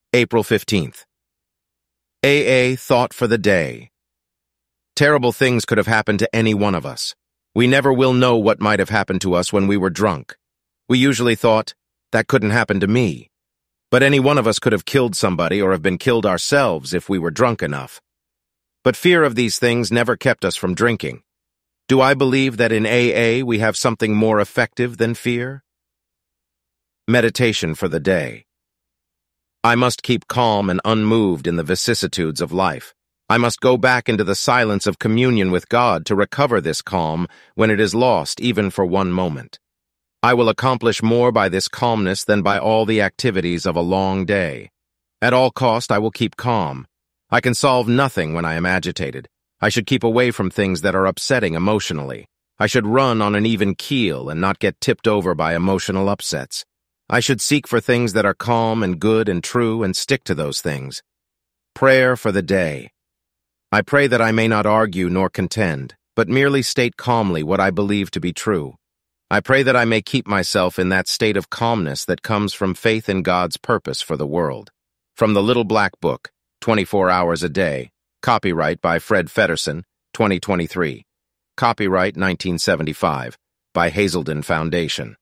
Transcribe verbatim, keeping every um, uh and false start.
April fifteenth. A A Thought for the Day. Terrible things could have happened to any one of us. We never will know what might have happened to us when we were drunk. We usually thought, that couldn't happen to me. But any one of us could have killed somebody or have been killed ourselves if we were drunk enough. But fear of these things never kept us from drinking. Do I believe that in A A we have something more effective than fear? Meditation for the day. I must keep calm and unmoved in the vicissitudes of life. I must go back into the silence of communion with God to recover this calm when it is lost even for one moment. I will accomplish more by this calmness than by all the activities of a long day. At all cost, I will keep calm. I can solve nothing when I am agitated. I should keep away from things that are upsetting emotionally. I should run on an even keel and not get tipped over by emotional upsets. I should seek for things that are calm and good and true and stick to those things. Prayer for the day. I pray that I may not argue nor contend, but merely state calmly what I believe to be true. I pray that I may keep myself in that state of calmness that comes from faith in God's purpose for the world. From the Little Black Book, twenty-four hours a day. Copyright by Fred Feddersen, twenty twenty-three. Copyright nineteen seventy-five, by Hazelden Foundation.